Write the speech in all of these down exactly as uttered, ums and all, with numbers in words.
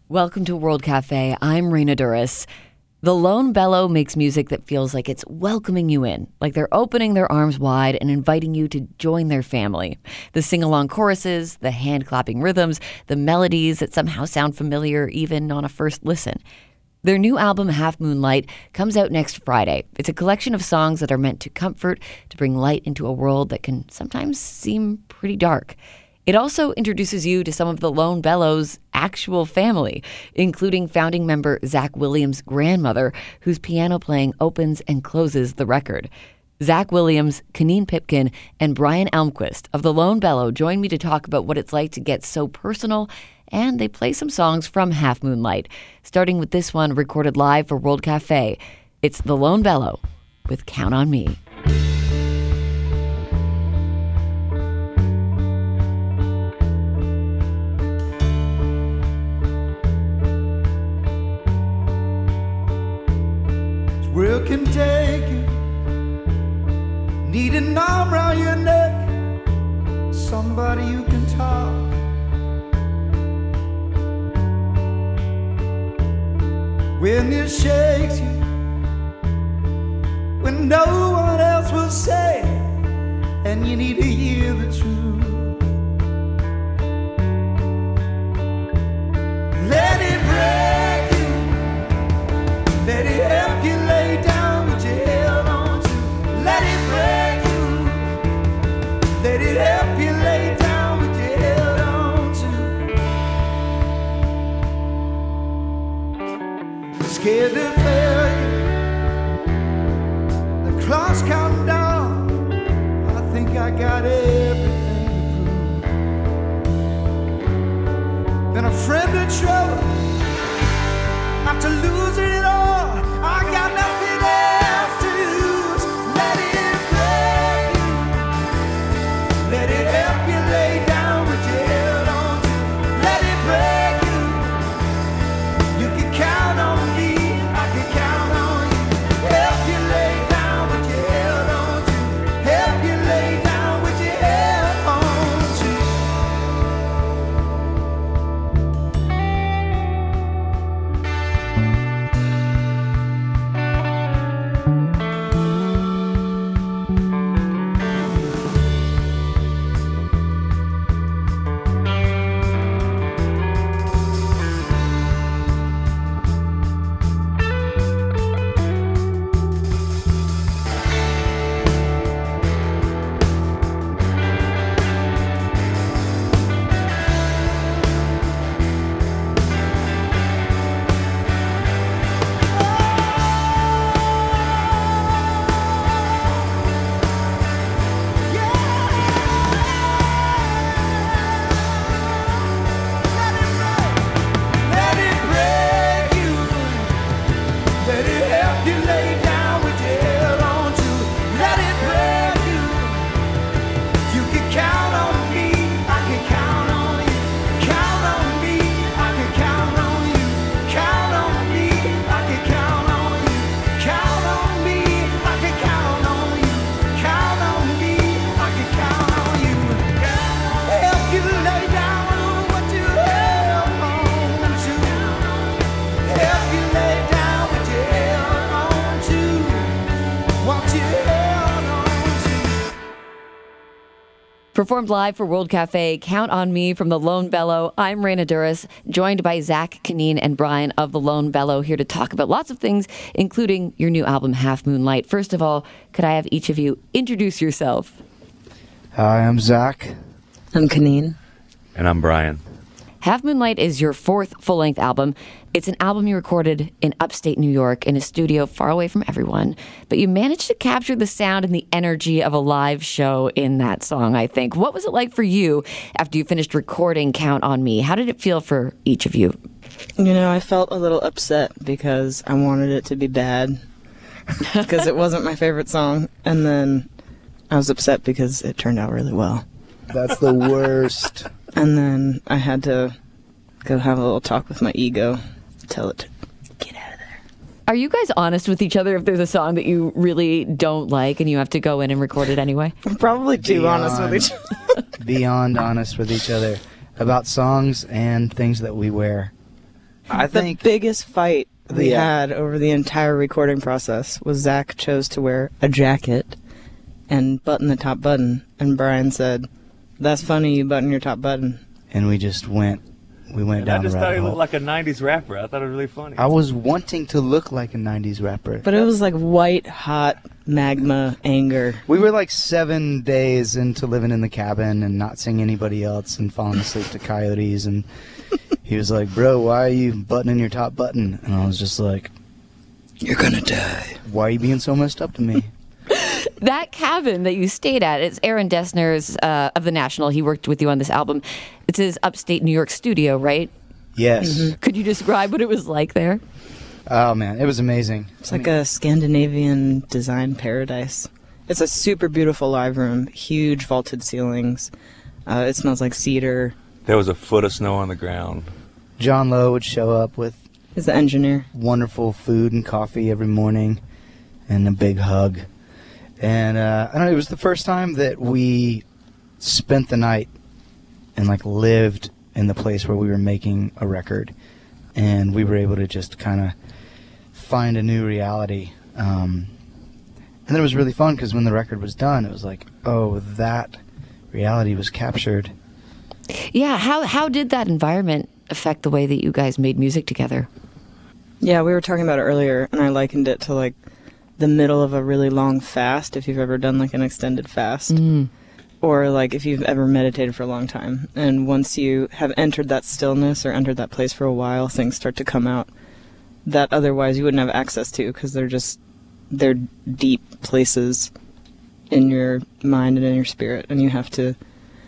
Welcome to World Cafe. I'm Raina Duras. The Lone Bellow makes music that feels like it's welcoming you in, like they're opening their arms wide and inviting you to join their family. The sing-along choruses, the hand-clapping rhythms, the melodies that somehow sound familiar even on a first listen. Their new album, Half Moon Light, comes out next Friday. It's a collection of songs that are meant to comfort, to bring light into a world that can sometimes seem pretty dark. It also introduces you to some of the Lone Bellow's actual family, including founding member Zach Williams' grandmother, whose piano playing opens and closes the record. Zach Williams, Kaneen Pipkin, and Brian Elmquist of the Lone Bellow join me to talk about what it's like to get so personal, and they play some songs from Half Moon Light, starting with this one recorded live for World Cafe. It's the Lone Bellow with Count on Me. World can take you, need an arm around your neck, somebody you can talk. When it shakes you, when no one else will say, and you need to hear the truth. Let it break you, let it help you lay down what you held on to. Let it break you, let it help you lay down what you held on to. Scared to fail you, the clock's counting down. I think I got everything to prove. Been a friend of trouble, not to lose it at all. I got nothing else to lose. Let it break you, let it help you lay down what you held on to. Let it break you, you can count on me, I can count on you. Help you lay down what you held on to. Help you lay down what you held on to. Performed live for World Cafe, Count on Me from the Lone Bellow. I'm Raina Duras, joined by Zach, Kaneen, and Brian of the Lone Bellow, here to talk about lots of things, including your new album, Half Moon Light. First of all, could I have each of you introduce yourself? Hi, I'm Zach. I'm Kaneen. And I'm Brian. Half Moon Light is your fourth full-length album. It's an album you recorded in upstate New York in a studio far away from everyone, but you managed to capture the sound and the energy of a live show in that song, I think. What was it like for you after you finished recording Count on Me? How did it feel for each of you? You know, I felt a little upset because I wanted it to be bad because it wasn't my favorite song, and then I was upset because it turned out really well. That's the worst. And then I had to go have a little talk with my ego, tell it to get out of there. Are you guys honest with each other if there's a song that you really don't like and you have to go in and record it anyway? I'm probably too beyond, honest with each other. Beyond honest with each other about songs and things that we wear. I The think biggest fight we Yeah. had over the entire recording process was Zach chose to wear a jacket and button the top button, and Brian said, "That's funny, you button your top button." and we just went, we went And I down the just thought rabbit he looked hole. like a nineties rapper. I thought it was really funny. I was wanting to look like a nineties rapper. But it was like white hot magma anger. We were like seven days into living in the cabin and not seeing anybody else and falling asleep to coyotes. And he was like, "Bro, why are you buttoning your top button?" And I was just like, "You're gonna die. Why are you being so messed up to me?" That cabin that you stayed at, it's Aaron Dessner's uh, of The National. He worked with you on this album. It's his upstate New York studio, right? Yes. Could you describe what it was like there? Oh, man. It was amazing. It's like a Scandinavian design paradise. It's a super beautiful live room, huge vaulted ceilings. Uh, it smells like cedar. There was a foot of snow on the ground. John Lowe would show up with He's the engineer. wonderful food and coffee every morning and a big hug. And uh, I don't know, it was the first time that we spent the night and like lived in the place where we were making a record. And we were able to just kind of find a new reality. Um, and then it was really fun because when the record was done, it was like, oh, that reality was captured. Yeah, how how did that environment affect the way that you guys made music together? Yeah, we were talking about it earlier, and I likened it to like the middle of a really long fast, if you've ever done like an extended fast. Mm. Or like if you've ever meditated for a long time. And once you have entered that stillness or entered that place for a while, things start to come out that otherwise you wouldn't have access to, because they're just, they're deep places in your mind and in your spirit, and you have to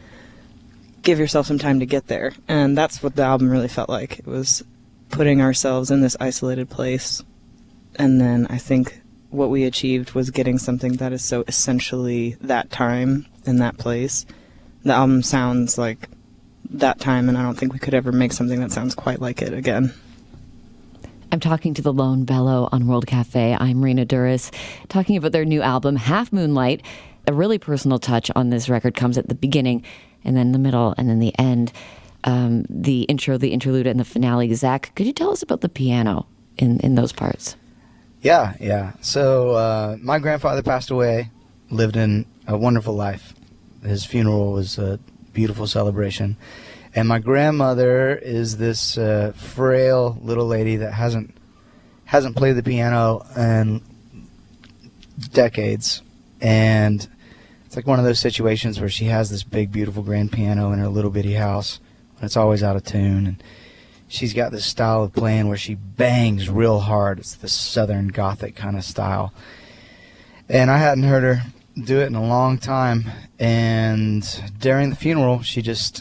give yourself some time to get there. And that's what the album really felt like. It was putting ourselves in this isolated place, and then I think what we achieved was getting something that is so essentially that time in that place. The album sounds like that time, and I don't think we could ever make something that sounds quite like it again. I'm talking to the Lone Bellow on World Cafe. I'm Rena Duras, talking about their new album, Half Moonlight. A really personal touch on this record comes at the beginning, and then the middle, and then the end. Um, the intro, the interlude, and the finale. Zach, could you tell us about the piano in, in those parts? Yeah, yeah. So uh, my grandfather passed away, lived in a wonderful life. His funeral was a beautiful celebration. And my grandmother is this uh, frail little lady that hasn't hasn't played the piano in decades. And it's like one of those situations where she has this big, beautiful grand piano in her little bitty house, and it's always out of tune. And she's got this style of playing where she bangs real hard. It's the Southern Gothic kind of style. And I hadn't heard her do it in a long time. And during the funeral, she just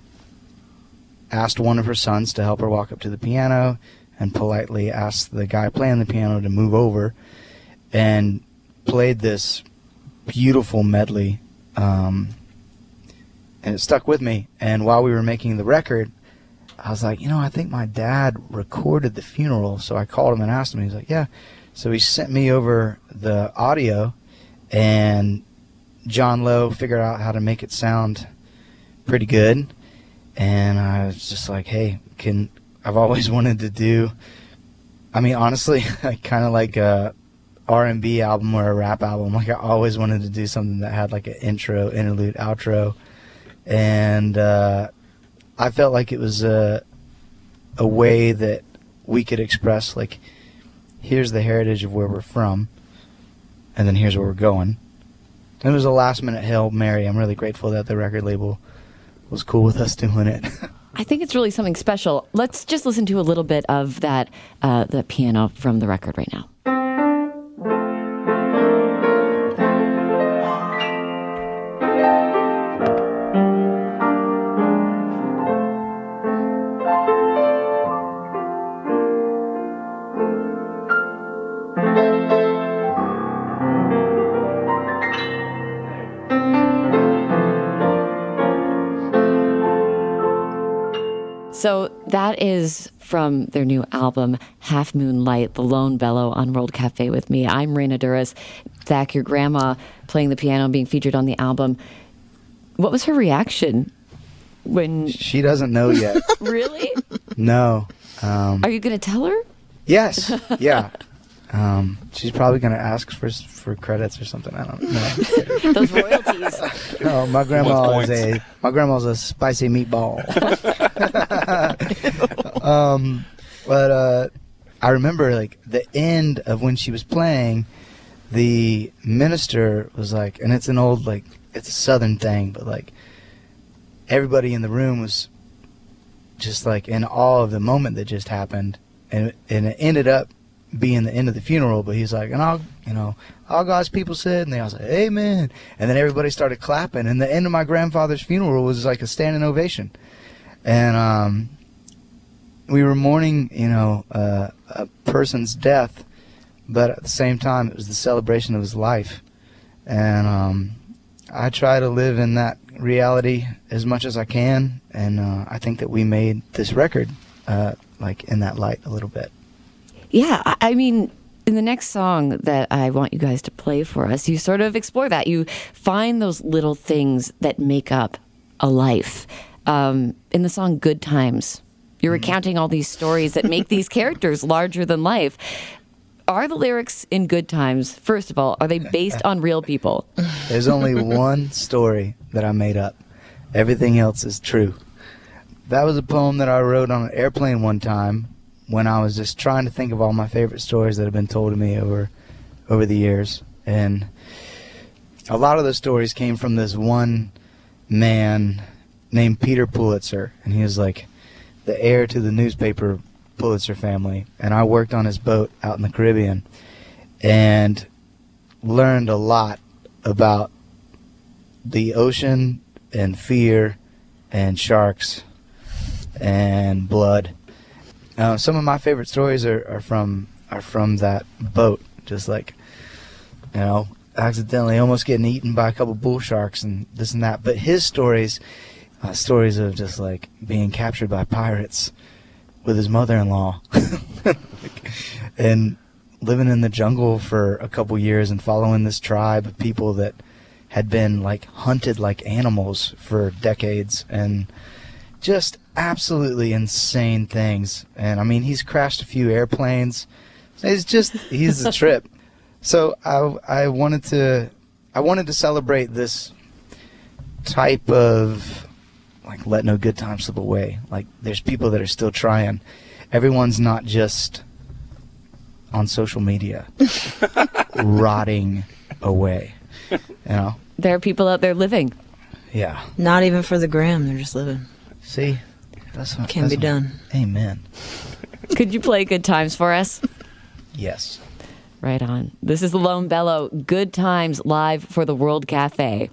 asked one of her sons to help her walk up to the piano and politely asked the guy playing the piano to move over and played this beautiful medley. Um, and it stuck with me. And while we were making the record, I was like, you know, I think my dad recorded the funeral. So I called him and asked him. He's like, yeah. So he sent me over the audio, and John Lowe figured out how to make it sound pretty good. And I was just like, hey, can I've always wanted to do, I mean, honestly, I kind of like a R and B album or a rap album. Like I always wanted to do something that had like an intro, interlude, outro. And uh, I felt like it was a, a way that we could express, like, here's the heritage of where we're from, and then here's where we're going. And it was a last-minute Hail Mary. I'm really grateful that the record label was cool with us doing it. I think it's really something special. Let's just listen to a little bit of that, uh, the piano from the record right now. So that is from their new album, Half Moonlight, The Lone Bellow on World Cafe with me. I'm Rena Duras. Zach, your grandma playing the piano and being featured on the album. What was her reaction when... She doesn't know yet. Really? No. Um, Are you going to tell her? yes, yeah. Um, she's probably going to ask for for credits or something. I don't know. Those royalties. No, my grandma Wants is points. a my grandma's a spicy meatball. um, but uh, I remember like the end of when she was playing, the minister was like, and it's an old like it's a Southern thing, but like everybody in the room was just like in awe of the moment that just happened, and and it ended up being the end of the funeral. But he's like, and all you know, all God's people said, and they all said, "Amen," and then everybody started clapping, and the end of my grandfather's funeral was like a standing ovation, and um, we were mourning, you know, uh, a person's death, but at the same time, it was the celebration of his life, and um, I try to live in that reality as much as I can, and uh, I think that we made this record uh, like in that light a little bit. Yeah, I I mean, in the next song that I want you guys to play for us, you sort of explore that. You find those little things that make up a life. Um, in the song Good Times, you're recounting all these stories that make these characters larger than life. Are the lyrics in Good Times, first of all, are they based on real people? There's only one story that I made up. Everything else is true. That was a poem that I wrote on an airplane one time when I was just trying to think of all my favorite stories that have been told to me over over the years. And a lot of those stories came from this one man named Peter Pulitzer, and he was like the heir to the newspaper Pulitzer family, and I worked on his boat out in the Caribbean and learned a lot about the ocean and fear and sharks and blood. Uh, some of my favorite stories are, are from are from that boat, just like, you know, accidentally almost getting eaten by a couple bull sharks and this and that. But his stories, uh, stories of just like being captured by pirates with his mother-in-law and living in the jungle for a couple years and following this tribe of people that had been like hunted like animals for decades, and just absolutely insane things. And I mean, he's crashed a few airplanes. It's just, he's a trip. So I I wanted to I wanted to celebrate this type of like let no good time slip away. Like there's people that are still trying. Everyone's not just on social media rotting away. You know? There are people out there living. Yeah. Not even for the gram, they're just living. See? That's what Can that's be what- done. Amen. Could you play Good Times for us? Yes. Right on. This is the Lone Bellow. Good Times live for the World Cafe.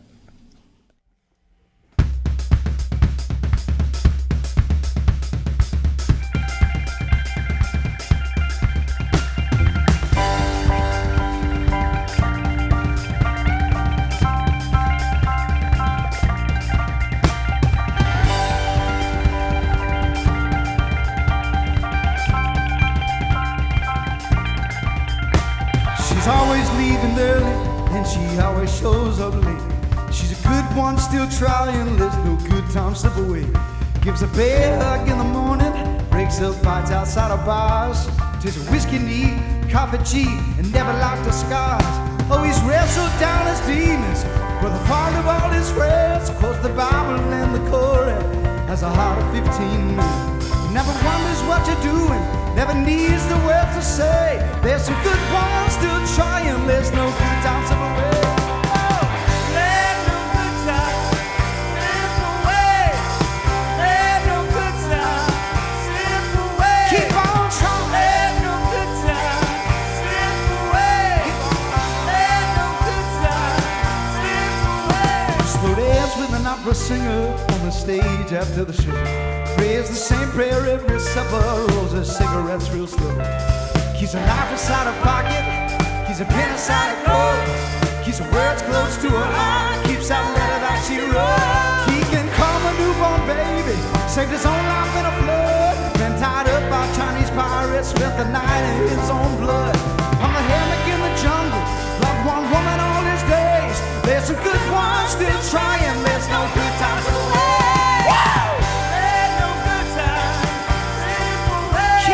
She's always leaving early, and she always shows up late. She's a good one, still trying, lets no good time slip away. Gives a bear hug in the morning, breaks up fights outside of bars. Takes a whiskey neat, coffee cheap, and never liked the scars. Oh, he's wrestled down his demons, with the fault of all his friends. Quotes the Bible and the Koran, has a heart of fifteen men. Never wonders what you're doing, never needs the words to say. There's some good ones still trying, there's no good time slip away. Oh, let no good time slip away. Let no good time slip away. Keep on trying. Let no good time slip away. Let no good time slip away. Slow dance with an opera singer on the stage after the show. Prays the same prayer every supper, rolls her cigarettes real slow. Keeps a knife inside her pocket, keeps a pen inside her coat. Keeps her words close to her heart, keeps that letter that she wrote. He can calm a newborn baby, saved his own life in a flood. Been tied up by Chinese pirates, spent the night in his own blood. On the hammock in the jungle, loved one woman all his days. There's some good ones still trying, there's no good times away. Let no good time slip away.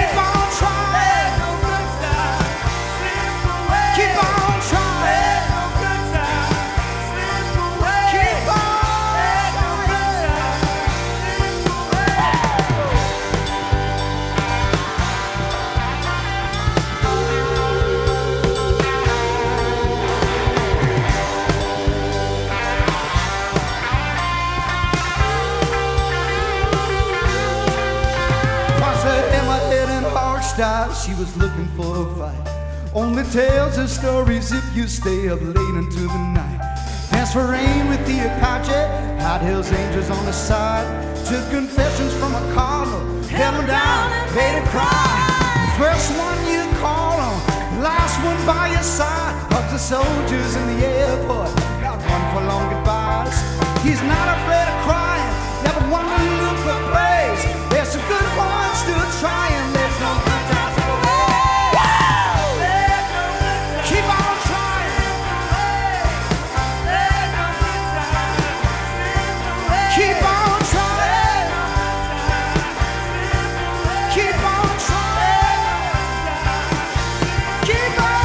style, she was looking for a fight. Only tells her stories if you stay up late into the night. Dance for rain with the Apache, hot Hills Angels on the side. Took confessions from a cardinal, held him down, made her cry. The first one you call on, the last one by your side. Hugs the soldiers in the airport, got one for long goodbyes. He's not afraid of crying, never one to look for praise. There's some good ones still trying, there's no good times for me. Keep on trying. Keep on trying. Keep on trying. Keep on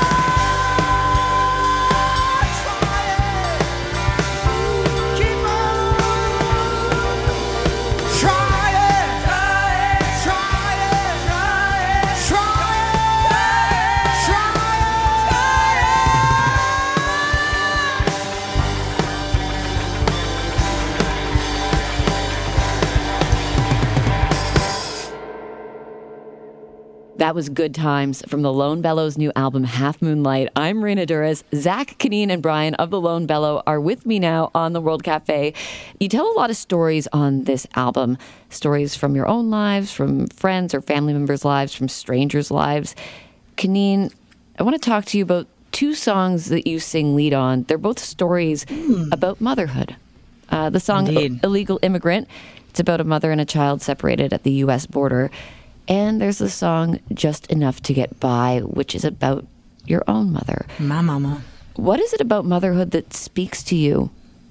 trying. Keep on trying. Trying. That was Good Times from the Lone Bellows' new album, Half Moonlight. I'm Raina Douris. Zach, Kaneen, and Brian of the Lone Bellow are with me now on the World Cafe. You tell a lot of stories on this album, stories from your own lives, from friends or family members' lives, from strangers' lives. Kaneen, I want to talk to you about two songs that you sing lead on. They're both stories mm. about motherhood. Uh, the song Indeed. Illegal Immigrant, it's about a mother and a child separated at the U S border. And there's the song Just Enough to Get By, which is about your own mother. My mama. What is it about motherhood that speaks to you?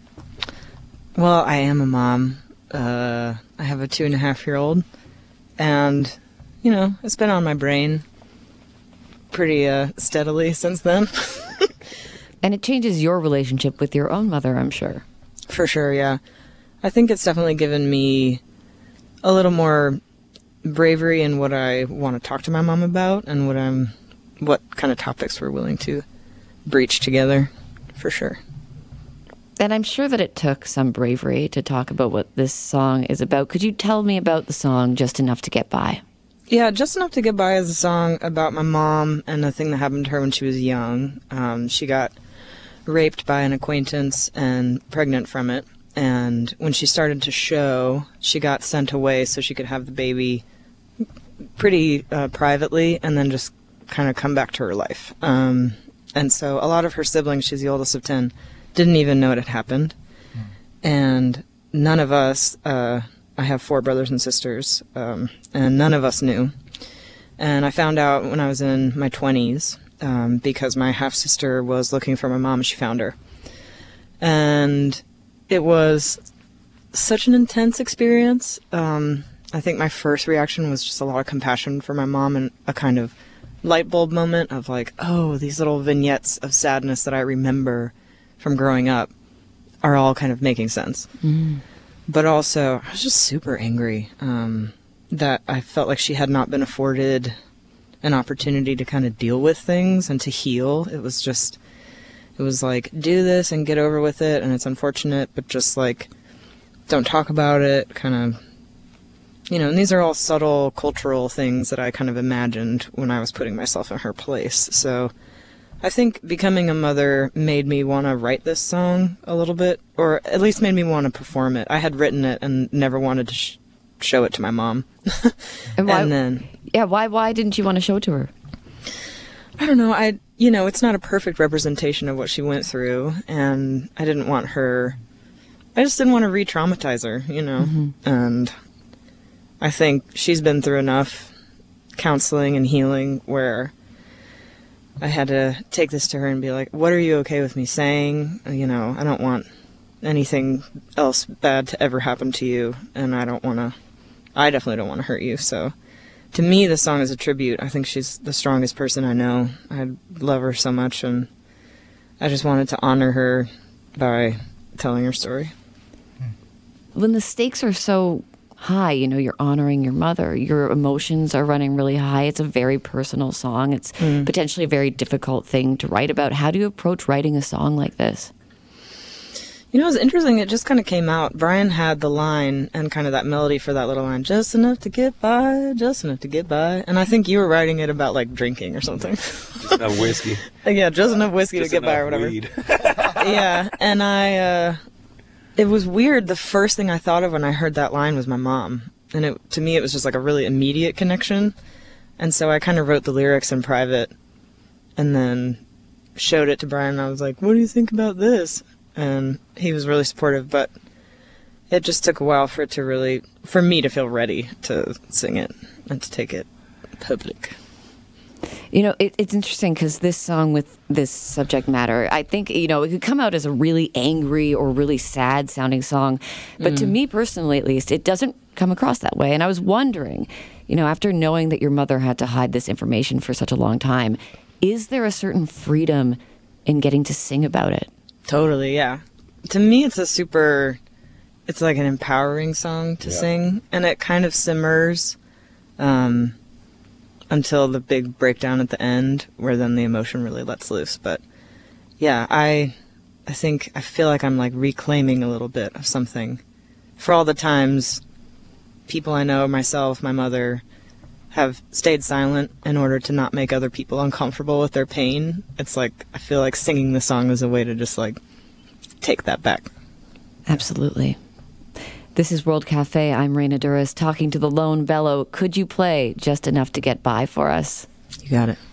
Well, I am a mom. Uh, I have a two and a half year old. And, you know, it's been on my brain pretty uh, steadily since then. And it changes your relationship with your own mother, I'm sure. For sure, yeah. I think it's definitely given me a little more bravery in what I want to talk to my mom about and what I'm, what kind of topics we're willing to breach together, for sure. And I'm sure that it took some bravery to talk about what this song is about. Could you tell me about the song Just Enough to Get By? Yeah, Just Enough to Get By is a song about my mom and a thing that happened to her when she was young. Um, she got raped by an acquaintance and pregnant from it. And when she started to show, she got sent away so she could have the baby pretty uh, privately and then just kind of come back to her life. Um, and so a lot of her siblings, she's the oldest of ten, didn't even know it had happened. Mm. And none of us, uh, I have four brothers and sisters, um, and none of us knew. And I found out when I was in my twenties um, because my half-sister was looking for my mom and she found her. And it was such an intense experience. Um, I think my first reaction was just a lot of compassion for my mom and a kind of light bulb moment of like, oh, these little vignettes of sadness that I remember from growing up are all kind of making sense. Mm. But also, I was just super angry um, that I felt like she had not been afforded an opportunity to kind of deal with things and to heal. It was just, it was like, do this and get over with it, and it's unfortunate, but just like, don't talk about it, kind of. You know, and these are all subtle cultural things that I kind of imagined when I was putting myself in her place. So I think becoming a mother made me want to write this song a little bit, or at least made me want to perform it. I had written it and never wanted to sh- show it to my mom. and, why, and then... Yeah, why Why didn't you want to show it to her? I don't know. I, you know, it's not a perfect representation of what she went through, and I didn't want her... I just didn't want to re-traumatize her, you know, mm-hmm. and... I think she's been through enough counseling and healing where I had to take this to her and be like, what are you okay with me saying? You know, I don't want anything else bad to ever happen to you, and I don't want to, I definitely don't want to hurt you. So to me, the song is a tribute. I think she's the strongest person I know. I love her so much, and I just wanted to honor her by telling her story. When the stakes are so high, you know, you're honoring your mother, your emotions are running really high. It's a very personal song. It's mm. potentially a very difficult thing to write about. How do you approach writing a song like this? You know, it was interesting. It just kind of came out. Brian had the line and kind of that melody for that little line, just enough to get by, just enough to get by. And I think you were writing it about, like, drinking or something. Just enough whiskey. Yeah, just enough whiskey Just to get by or enough whatever. weed. Yeah, and I, uh, it was weird. The first thing I thought of when I heard that line was my mom. And it, to me, it was just like a really immediate connection. And so I kind of wrote the lyrics in private and then showed it to Brian. And I was like, what do you think about this? And he was really supportive, but it just took a while for it to really, for me to feel ready to sing it and to take it public. You know, it, it's interesting because this song with this subject matter, I think, you know, it could come out as a really angry or really sad sounding song. But mm. to me personally, at least, it doesn't come across that way. And I was wondering, you know, after knowing that your mother had to hide this information for such a long time, is there a certain freedom in getting to sing about it? Totally, yeah. To me, it's a super, it's like an empowering song to yeah. sing. And it kind of simmers um, until the big breakdown at the end, where then the emotion really lets loose. But yeah, I, I think, I feel like I'm like reclaiming a little bit of something. For all the times people I know, myself, my mother, have stayed silent in order to not make other people uncomfortable with their pain. It's like, I feel like singing the song is a way to just like take that back. Absolutely. This is World Cafe. I'm Raina Douris talking to the Lone Bellow. Could you play Just Enough to Get By for us? You got it.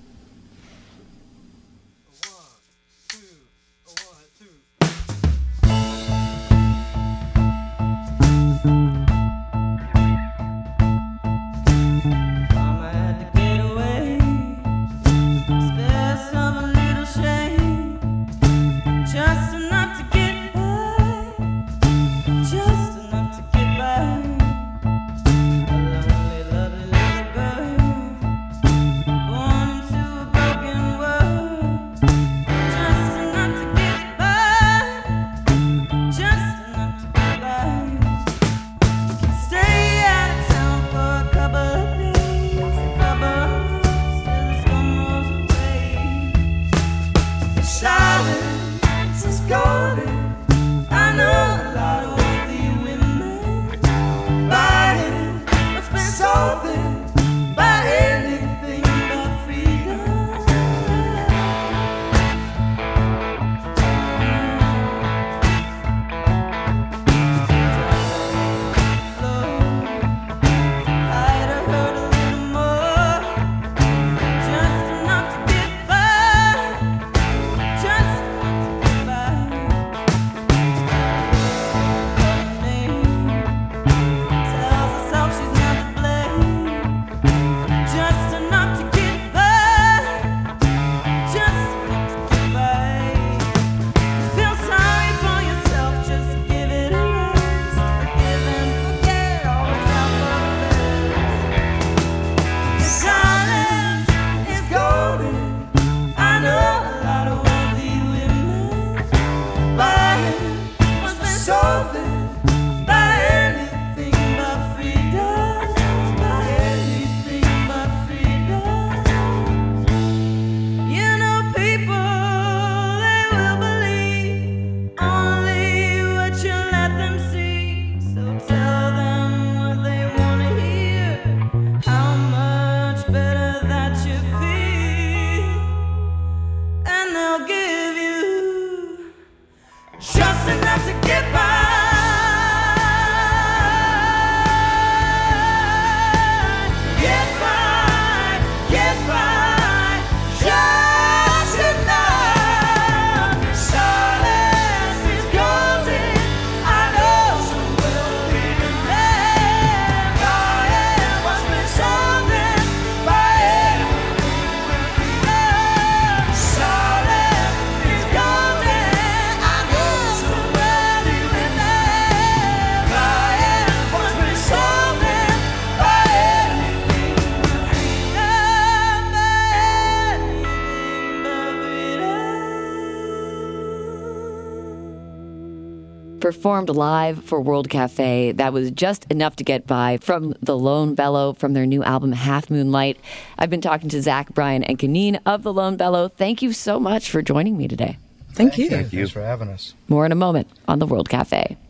Performed live for World Cafe. That was Just Enough to Get By from the Lone Bellow from their new album Half Moon Light. I've been talking to Zach, Brian, and Kaneen of the Lone Bellow. Thank you so much for joining me today. Thank you. Thank you. Thanks for having us. More in a moment on the World Cafe.